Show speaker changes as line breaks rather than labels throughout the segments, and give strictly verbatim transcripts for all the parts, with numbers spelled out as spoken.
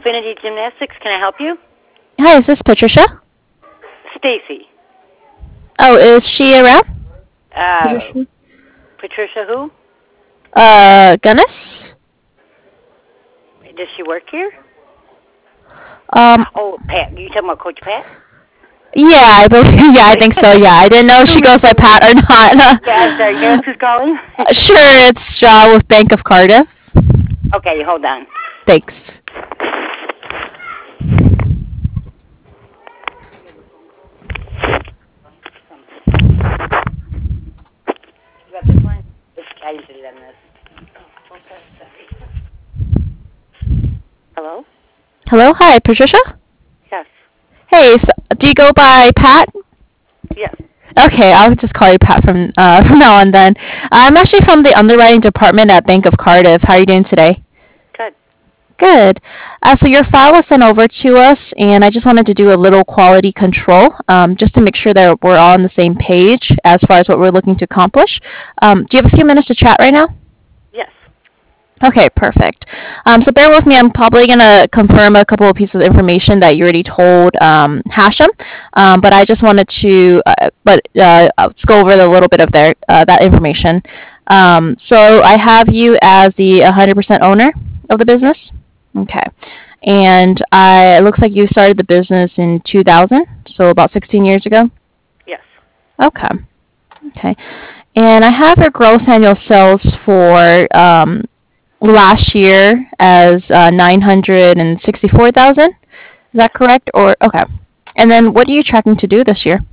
Infinity Gymnastics. Can I help you?
Hi, is this Patricia?
Stacy.
Oh, is she around?
Uh,
Patricia?
Patricia who?
Uh, Gunnis?
Does she work here?
Um,
Oh, Pat. You talking about Coach Pat?
yeah, I believe, yeah, I think so, yeah. I didn't know if
Who
she
is
goes by
this?
Pat or not.
Yeah, I'm sorry. Can I ask who's calling?
Sure, it's Shaw with Bank of Cardiff.
Okay, hold on.
Thanks.
You got this one? It's, I did it on this. Oh, okay, sorry. Hello?
Hello, hi, Patricia?
Yes.
Hey, so, do you go by Pat?
Yes.
Okay, I'll just call you Pat from uh, from now on then. I'm actually from the underwriting department at Bank of Cardiff. How are you doing today?
Good.
Good. Uh, so your file was sent over to us, and I just wanted to do a little quality control, um, just to make sure that we're all on the same page as far as what we're looking to accomplish. Um, do you have a few minutes to chat right now?
Yes.
Okay, perfect. Um, so bear with me. I'm probably going to confirm a couple of pieces of information that you already told um, Hashem, um, but I just wanted to, uh, but uh, let's go over a little bit of their uh, that information. Um, so I have you as the one hundred percent owner of the
Yes.
business. Okay, and I, it looks like you started the business in two thousand, so about sixteen years ago.
Yes.
Okay. Okay. And I have your gross annual sales for um, last year as uh, nine hundred sixty-four thousand. Is that
Yes.
correct? Or okay. And then what are you tracking to do this year?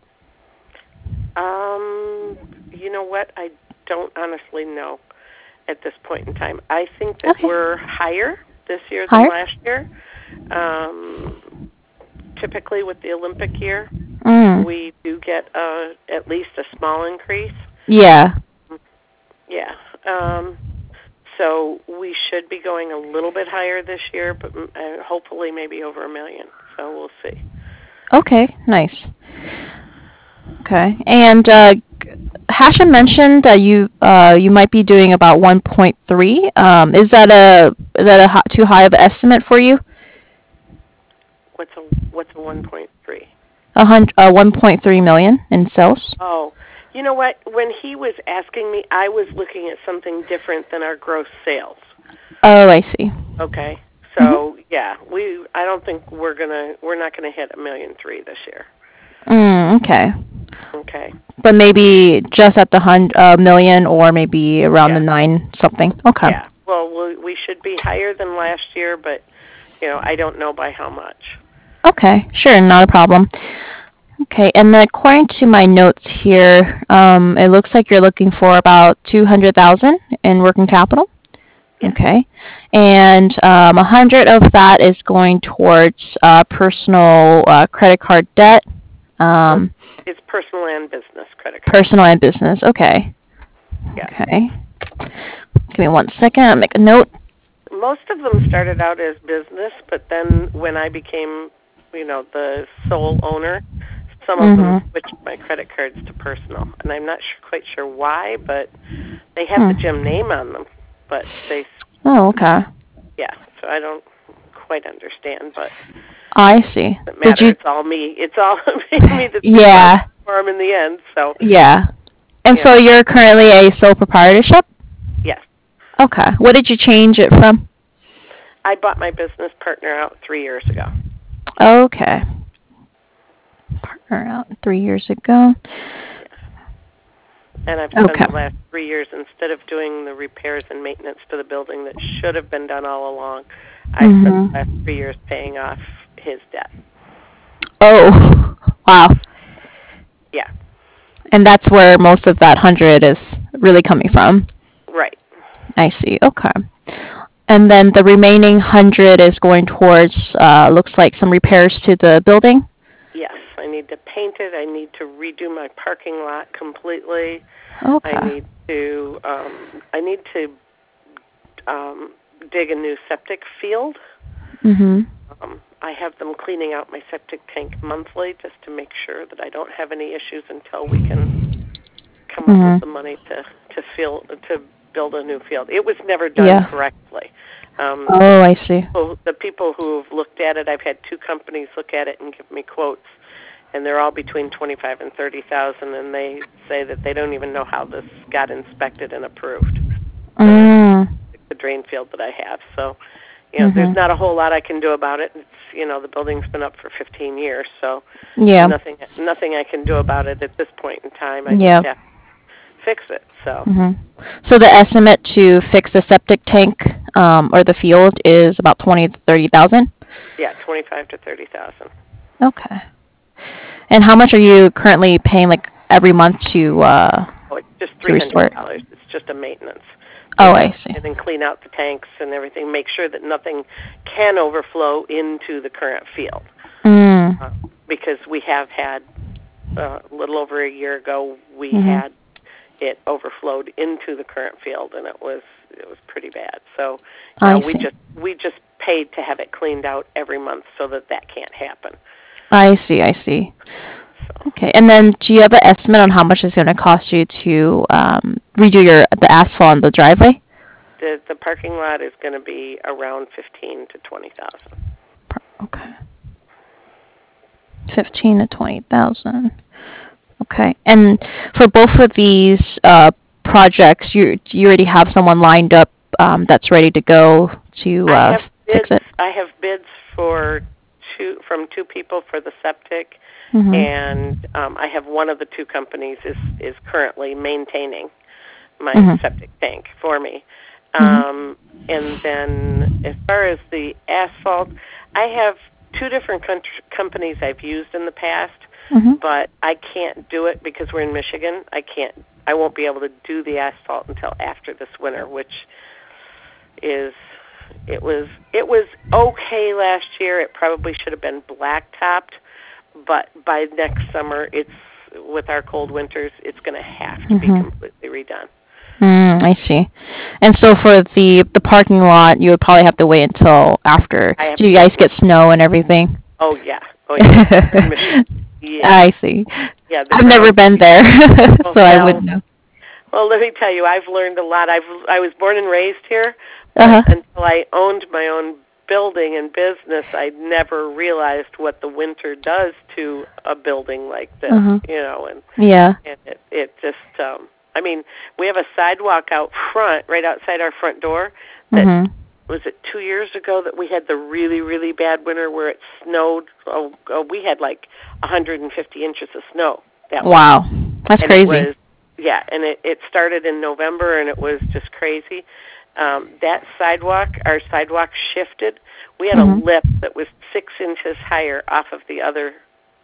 Um, you know what? I don't honestly know at this point in time. I think that
Okay.
we're higher this year than
Higher?
last year. Um, typically with the Olympic year,
Mm.
we do get uh, at least a small increase.
Yeah.
Yeah. Um, so we should be going a little bit higher this year, but uh, hopefully maybe over a million. So we'll see.
Okay. Nice. Okay. And uh, Hashem mentioned that you uh, you might be doing about one point three. Um, is that a is that a ho- too high of an estimate for you?
What's a what's a one point three?
A hundred, uh, one point three million in sales.
Oh, you know what? When he was asking me, I was looking at something different than our gross sales.
Oh, I see.
Okay.
Mhm.
So yeah, we I don't think we're gonna we're not gonna hit a million three this year.
Mm, okay.
Okay.
But maybe just at the hundred uh, million, or maybe around the
Yeah.
nine something. Okay.
Yeah. Well, we we should be higher than last year, but you know I don't know by how much.
Okay. Sure. Not a problem. Okay. And then according to my notes here, um, it looks like you're looking for about two hundred thousand in working capital.
Yes.
Okay. And um, a hundred of that is going towards uh, personal uh, credit card debt.
Well,
Um,
it's personal and business credit cards.
personal and business. Okay.
Yeah.
Okay. Give me one second. I'll make a note.
Most of them started out as business, but then when I became, you know, the sole owner, some of them
Mm-hmm.
switched my credit cards to personal, and I'm not sure, quite sure why, but they have the
Hmm.
gym name on them, but they,
Oh, okay.
yeah. So I don't quite understand, but
I see.
it doesn't
Did
matter.
you?
It's all me. It's all me that's responsible
Yeah.
for them in the end. So
Yeah. And
you
so
know,
you're currently a sole proprietorship?
yes.
Okay. What did you change it from?
I bought my business partner out three years ago.
Okay. Partner out three years ago.
And I've spent
Okay.
the last three years, instead of doing the repairs and maintenance to the building that should have been done all along, I spent the last
Mm-hmm.
three years paying off his debt.
Oh, wow.
Yeah,
And that's where most of that hundred is really coming from.
right.
I see. Okay. And then the remaining hundred is going towards, uh, looks like some repairs to the building.
Yes, I need to paint it. I need to redo my parking lot completely. I
Okay.
need to, um, I need to um, dig a new septic field.
Mm-hmm.
Um, I have them cleaning out my septic tank monthly just to make sure that I don't have any issues until we can come up with the
Mm-hmm.
money to to fill to build a new field. It was never done
Yeah.
correctly. Um,
Oh, I see.
so the people who have looked at it, I've had two companies look at it and give me quotes, and they're all between twenty-five and thirty thousand, and they say that they don't even know how this got inspected and approved.
Mm.
The drain field that I have. So, you know,
Mhm.
there's not a whole lot I can do about it. It's, you know, the building's been up for fifteen years, so
Yeah.
nothing nothing I can do about it at this point in time. I
Yeah.
just have to fix it. So,
Mhm. So the estimate to fix the septic tank um, or the field is about twenty to thirty thousand.
yeah, twenty-five to thirty thousand.
Okay. And how much are you currently paying, like every month, to uh,
Oh, it's just
to
three
restore
hundred
it?
dollars. It's just a maintenance.
Oh,
They
I
come
see.
in and clean out the tanks and everything. Make sure that nothing can overflow into the current field.
Mm.
Uh, because we have had uh, a little over a year ago, we
Mhm.
had it overflowed into the current field, and it was it was pretty bad. So
I
uh, we
see.
just we just paid to have it cleaned out every month so that that can't happen.
I see. I see.
So
Okay. And then, do you have an estimate on how much it's going to cost you to um, redo your the asphalt on the driveway?
the the parking lot is going to be around fifteen to twenty thousand.
Okay. Fifteen to twenty thousand. Okay. And for both of these uh, projects, you you already have someone lined up um, that's ready to go to
I
uh,
have
fix
bids.
it.
I have bids for two from two people for the septic,
Mhm.
and um, I have one of the two companies is is currently maintaining my
Mhm.
septic tank for me.
Mhm.
Um, and then as far as the asphalt, I have two different country, companies I've used in the past,
Mhm.
but I can't do it because we're in Michigan. I can't. I won't be able to do the asphalt until after this winter, which is it was it was okay last year. It probably should have been blacktopped, but by next summer, it's with our cold winters, it's going to have to be
Mhm.
completely redone.
Mm, I see. And so for the the parking lot, you would probably have to wait until after.
I have
Do you
to wait.
guys get snow and everything?
Oh yeah, oh yeah. We're in Michigan. Yeah,
I see.
yeah. The
I've never
ground.
been there,
Oh,
so I
well,
wouldn't know.
well. Let me tell you, I've learned a lot. I've I was born and raised here, but
Uh-huh.
until I owned my own building and business, I never realized what the winter does to a building like this.
Uh-huh.
You know, and
Yeah.
and it it just. Um, I mean, we have a sidewalk out front, right outside our front door, that
Mhm.
was it two years ago that we had the really, really bad winter where it snowed. Oh, oh we had like one hundred fifty inches of snow that winter.
Wow. That's
and
crazy.
It was, yeah, and it, it started in November, and it was just crazy. Um, that sidewalk, our sidewalk shifted. We had
Mhm.
a lip that was six inches higher off of the other,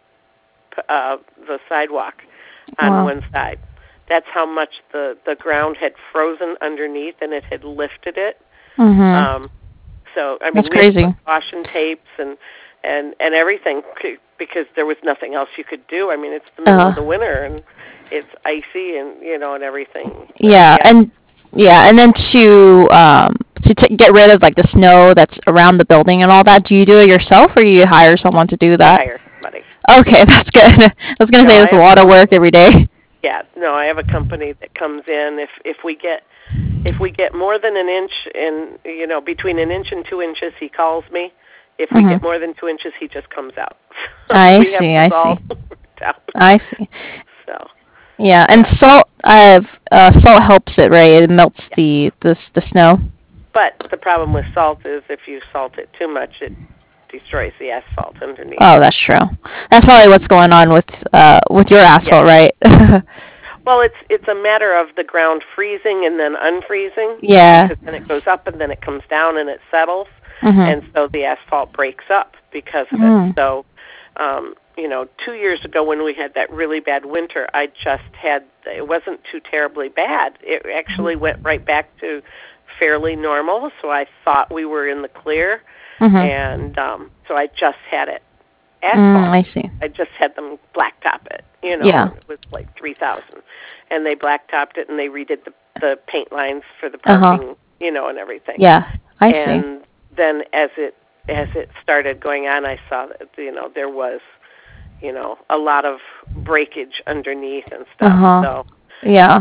uh, the sidewalk on
Wow.
one side. That's how much the, the ground had frozen underneath, and it had lifted it.
Mhm.
Um, so I mean,
That's
we had
crazy.
to put caution tapes and and and everything c- because there was nothing else you could do. I mean, it's the middle
Uh-huh.
of the winter and it's icy and you know and everything. But,
Yeah,
yeah,
and yeah, and then to um to t- get rid of like the snow that's around the building and all that, do you do it yourself or you hire someone to do
I
that?
hire somebody.
Okay, that's good. I was gonna
No,
say
I
that's a
have
lot
a
of work
company.
every day.
Yeah, no, I have a company that comes in if if we get if we get more than an inch in you know between an inch and two inches, he calls me. If we
Mhm.
get more than two inches, he just comes out.
I
we have
see,
this
I
all
see.
worked out.
I see.
So
Yeah, and
yeah,
salt uh, uh salt helps it, right? It melts
yeah.
the the s- the snow.
But the problem with salt is if you salt it too much, it destroys the asphalt underneath.
Oh, that's true. That's probably what's going on with uh with your
Yeah.
asphalt, right?
Well, it's it's a matter of the ground freezing and then unfreezing.
Yeah.
Because then it goes up and then it comes down and it settles,
Mhm.
and so the asphalt breaks up because of
Mm.
it. So, um, you know, two years ago when we had that really bad winter, I just had it wasn't too terribly bad. It actually went right back to fairly normal. So I thought we were in the clear,
Mhm.
and um, so I just had it
Mm,
asphalt.
I see.
I just had them blacktop it, you know,
Yeah.
and it was like three thousand, and they blacktopped it and they redid the the paint lines for the
Uh-huh.
parking, you know, and everything.
Yeah, I see.
And then as it as it started going on, I saw that you know there was, you know, a lot of breakage underneath and stuff.
Uh-huh.
So
Yeah.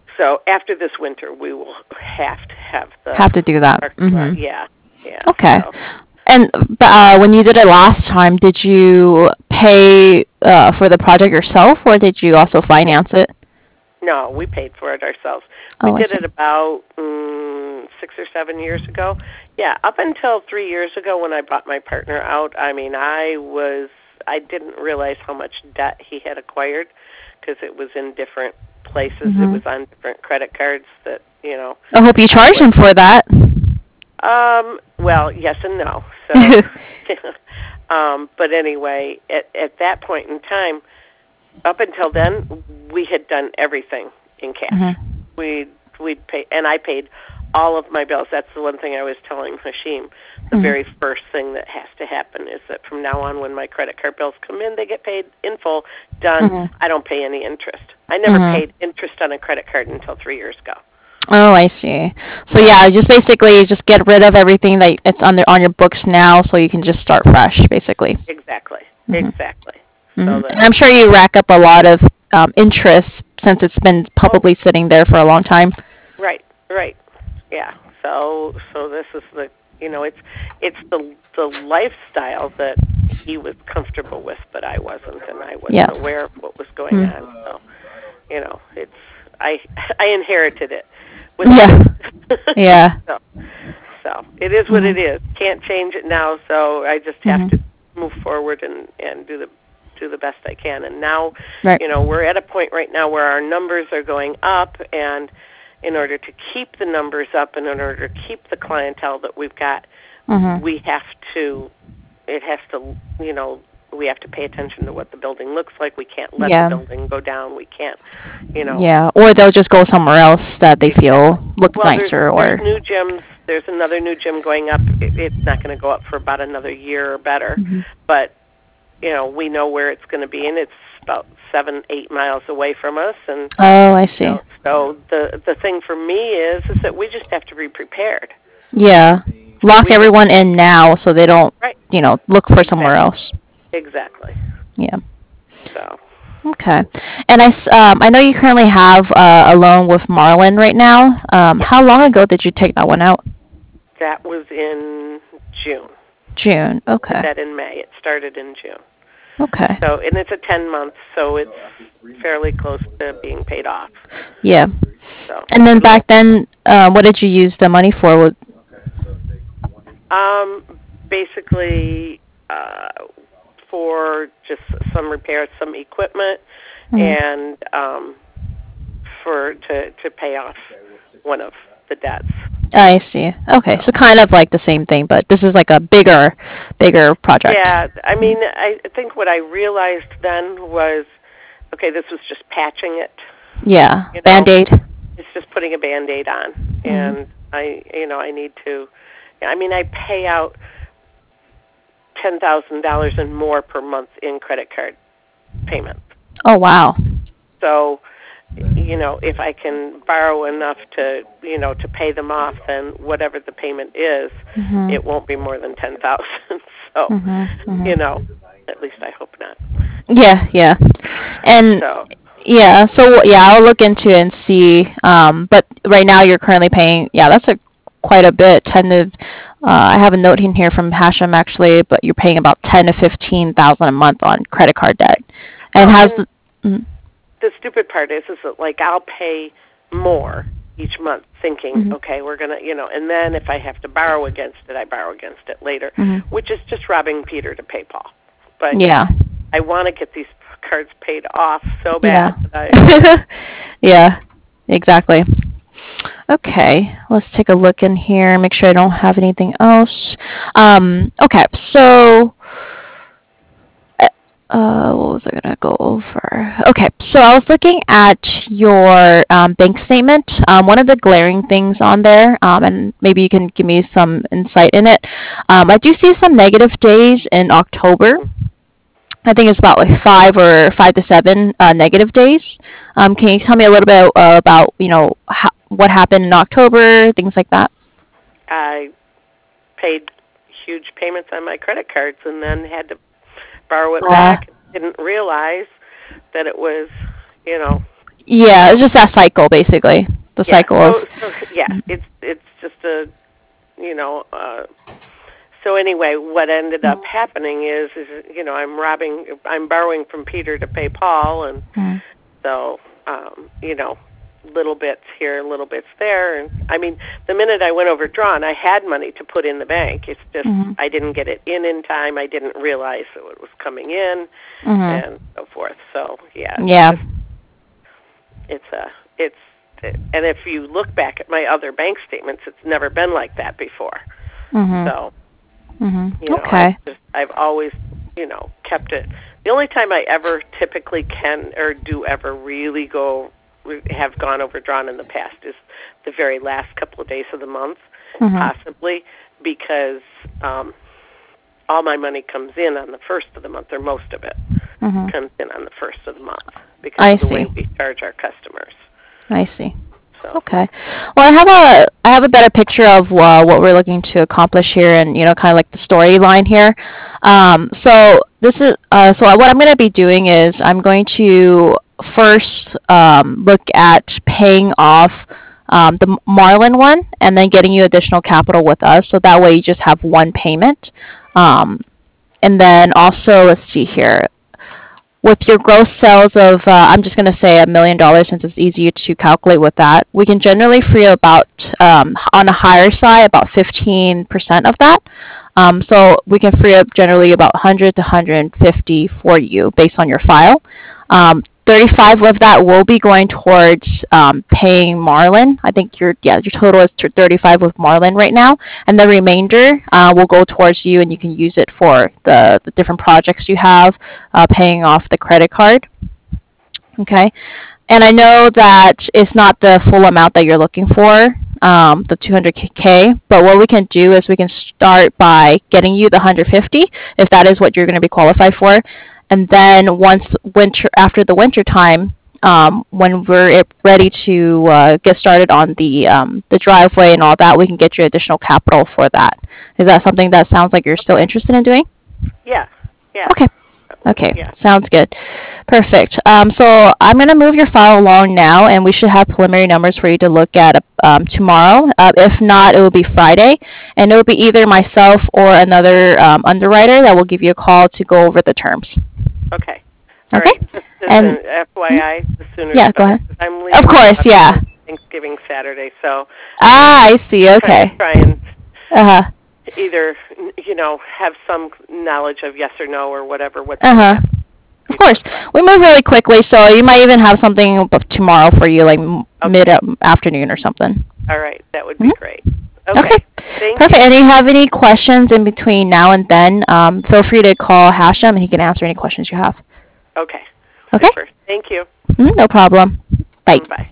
So after this winter, we will have to have the
Have to do that.
parking lot.
Mm-hmm.
Yeah, yeah.
Okay.
So.
And uh, when you did it last time, did you pay uh, for the project yourself, or did you also finance it?
No, we paid for it ourselves. We
Oh, I
did
see.
it about mm, six or seven years ago. Yeah, up until three years ago when I bought my partner out, I mean, I was I didn't realize how much debt he had acquired because it was in different places.
Mm-hmm.
It was on different credit cards that, you know.
I hope you charged him for that.
Um, well, yes and no. So, um, but anyway, at, at that point in time, up until then, we had done everything in cash.
Mm-hmm.
We we'd pay, and I paid all of my bills. That's the one thing I was telling Hashim. The
Mm-hmm.
very first thing that has to happen is that from now on, when my credit card bills come in, they get paid in full. Done.
Mm-hmm.
I don't pay any interest. I never
Mm-hmm.
paid interest on a credit card until three years ago.
Oh, I see. So yeah, just basically just get rid of everything that it's on the, on your books now, so you can just start fresh, basically.
Exactly.
Mm-hmm.
Exactly.
Mm-hmm.
So that,
And I'm sure you rack up a lot of um, interest since it's been probably
oh,
sitting there for a long time.
right. Right. Yeah. So so this is the you know it's it's the the lifestyle that he was comfortable with, but I wasn't, and I wasn't
Yeah.
aware of what was going
Mm.
on. So you know it's I I inherited it. With
Yeah. Yeah.
so, so it is what
Mhm.
it is. Can't change it now. So I just have
Mhm.
to move forward and and do the do the best I can. And now
Right.
you know we're at a point right now where our numbers are going up, and in order to keep the numbers up and in order to keep the clientele that we've got,
Mhm.
we have to, it has to, you know, we have to pay attention to what the building looks like. We can't let
Yeah.
the building go down. We can't, you know.
Yeah. Or they'll just go somewhere else that they feel looks
Well, there's,
nicer, or.
there's new gyms. There's another new gym going up. It, it's not going to go up for about another year or better.
Mhm.
But, you know, we know where it's going to be, and it's about seven, eight miles away from us. And
Oh, I see.
you know, so the the thing for me is is that we just have to be prepared.
Yeah. Lock
We
everyone in now so they don't,
right.
you know, look for somewhere else.
Exactly.
Yeah.
So
Okay. And I, s- um, I know you currently have uh, a loan with Marlin right now. Um,
yeah,
how long ago did you take that one out?
that was in June.
June.
Did
Okay.
that in May. It started in June.
Okay.
So and it's a ten month, so it's fairly close to being paid off.
Yeah.
So
And then back then, uh, what did you use the money for? What-
um basically uh for just some repairs, some equipment,
Mhm.
and um for to to pay off one of the debts.
I see. Okay, so kind of like the same thing, but this is like a bigger, bigger project.
Yeah, I mean, I think what I realized then was, okay, this was just patching it.
Yeah.
You know?
Band-Aid.
It's just putting a Band-Aid on,
Mm-hmm.
and I, you know, I need to. I mean, I pay out ten thousand dollars and more per month in credit card payments.
Oh, wow.
So, you know, if I can borrow enough to, you know, to pay them off, then whatever the payment is,
Mhm.
it won't be more than ten thousand. So,
Mhm. Mhm.
you know, at least I hope not.
Yeah, yeah. And
So,
yeah, so yeah, I'll look into it and see. Um, but right now you're currently paying. Yeah, that's a quite a bit. Ten to. Uh, I have a note in here from Hashem actually, but you're paying about ten to fifteen thousand a month on credit card debt. And
well,
how's
and
the? Mm,
the stupid part is, is that like I'll pay more each month, thinking,
Mhm.
okay, we're gonna, you know, and then if I have to borrow against it, I borrow against it later,
Mhm.
which is just robbing Peter to pay Paul. But
Yeah.
I want to get these cards paid off so
Yeah.
bad that I.
Yeah. Exactly. Okay, let's take a look in here. Make sure I don't have anything else. Um, okay, so uh, what was I gonna go over? Okay, so I was looking at your um, bank statement. Um, one of the glaring things on there, um, and maybe you can give me some insight in it. Um, I do see some negative days in October. I think it's about like five or five to seven uh, negative days. Um, can you tell me a little bit uh, about you know how, what happened in October, things like that?
I paid huge payments on my credit cards and then had to borrow it
Uh,
back. Didn't realize that it was, you know,
Yeah, it's just that cycle, basically. The
Yeah.
cycle
So,
of.
so yeah, it's it's just a, you know. Uh, so anyway, what ended up happening is, is you know, I'm robbing, I'm borrowing from Peter to pay Paul, and
Mm.
so um, you know, little bits here, little bits there, and I mean, the minute I went overdrawn, I had money to put in the bank. It's just
Mhm.
I didn't get it in in time. I didn't realize that it was coming in,
Mhm.
and so forth. So yeah,
Yeah.
it's, it's a it's and if you look back at my other bank statements, it's never been like that before.
Mhm.
So
Mhm.
you know,
Okay.
I've, just, I've always you know kept it. The only time I ever typically can or do ever really go have gone overdrawn in the past is the very last couple of days of the month,
Mhm.
possibly because um, all my money comes in on the first of the month, or most of it
Mhm.
comes in on the first of the month because
I
of the
see.
way we charge our customers.
I see.
So
Okay. Well, I have a I have a better picture of uh, what we're looking to accomplish here, and you know, kind of like the storyline here. Um, so this is uh, so what I'm going to be doing is I'm going to first um, look at paying off um, the Marlin one, and then getting you additional capital with us, so that way you just have one payment. Um, and then also, let's see here, with your gross sales of, uh, I'm just going to say a million dollars since it's easier to calculate with that, we can generally free about, um, on a higher side, about fifteen percent of that. Um, so we can free up generally about one hundred to one hundred fifty for you based on your file. Um, thirty-five of that will be going towards um, paying Marlin. I think your yeah your total is thirty-five with Marlin right now, and the remainder uh, will go towards you, and you can use it for the, the different projects you have, uh, paying off the credit card. Okay, and I know that it's not the full amount that you're looking for, um, the two hundred K, but what we can do is we can start by getting you the one hundred fifty if that is what you're going to be qualified for. And then once winter, after the winter time, um, when we're ready to uh, get started on the um, the driveway and all that, we can get you additional capital for that. Is that something that sounds like you're still
okay.
interested in doing?
Yeah. Yeah.
Okay. Okay,
Yeah.
sounds good. Perfect. Um, so I'm going to move your file along now, and we should have preliminary numbers for you to look at um, tomorrow. Uh, if not, it will be Friday, and it will be either myself or another um, underwriter that will give you a call to go over the terms.
Okay. All
Okay?
right. Just as
And
an F Y I, the sooner
yeah,
the
go
better.
ahead.
'Cause I'm
Of
leaving
course, yeah.
on Thanksgiving Saturday, so
Ah, I see.
trying to
Okay.
try and
Uh huh.
either you know have some knowledge of yes or no or whatever what's
Uh
going to
huh.
happen
Of course,
before Friday.
we move really quickly, so you might even have something b- tomorrow for you, like m- mid
Okay.
afternoon or something.
All right. That would be
Mhm.
great.
Okay,
Okay. Thank
perfect.
you.
And if you have any questions in between now and then, um, feel free to call Hashem, and he can answer any questions you have.
Okay.
Okay?
Super. Thank you.
Mhm, no problem. Bye.
Bye.